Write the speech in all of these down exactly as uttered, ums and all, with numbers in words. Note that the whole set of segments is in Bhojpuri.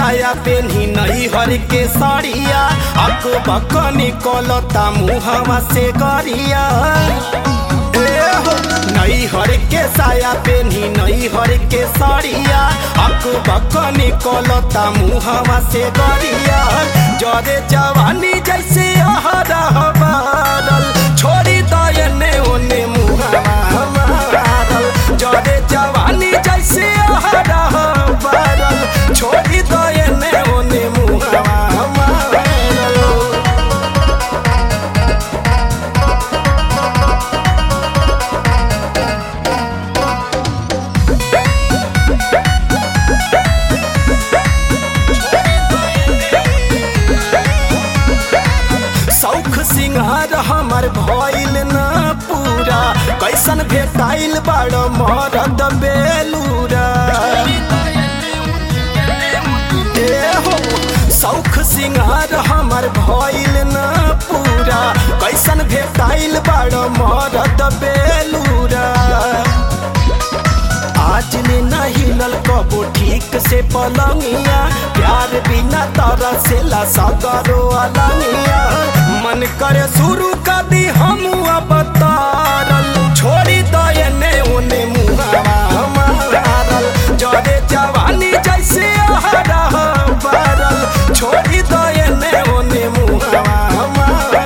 साया पेन्ही नहीं हर के साड़िया अक बक निकलता मुहवा से गरिया नहीं हर के साया पेन्ही नहीं हर के साड़िया अक बक निकलता मुहवा से गरिया जरे जवानी जैसे अहरह बारल छोड़ी दयने ओने मुहवा मारल जरे जवानी जैसे अहरह बारल छोड़ी दयने ओने मुहवा मारल। शौख सिंगार हमर भइल न पूरा कैसन भेटाइल बड़ मरद बेलूरा ए हो शौख सिंगार हमर भइल न पूरा कैसन भेटाइल बड़ मरद बेलूरा आज ले न हिलल कबो ठीक से पलंगिया प्यार बिना तरह से ला सगरो अलंगिया मन करे शुरू कर दी हम अब तारल छोड़ी दयने ओने मुहावा मारल जरे जवानी जैसे अहरह बारल छोड़ी दयने ओने मुहावा मारल।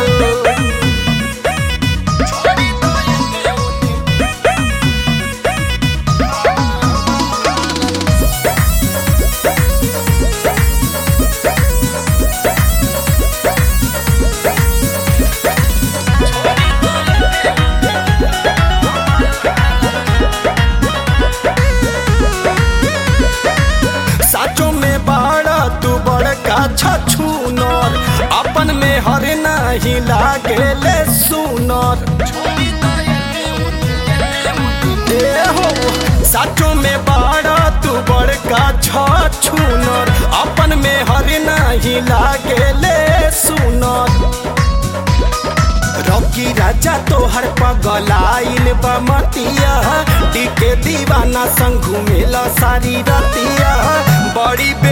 साचो में बाड़ा तू बड़का छछूनर अपन में हर नहीं लागेले सुनर ए हो साचो में बाड़ा तू बड़का छछूनर अपन में हर नहीं लागेले सुनर रॉकी राजा तोहर पगलाइल बमतिया टिके दीवाना संग घूमेला सारी रतिया बड़ी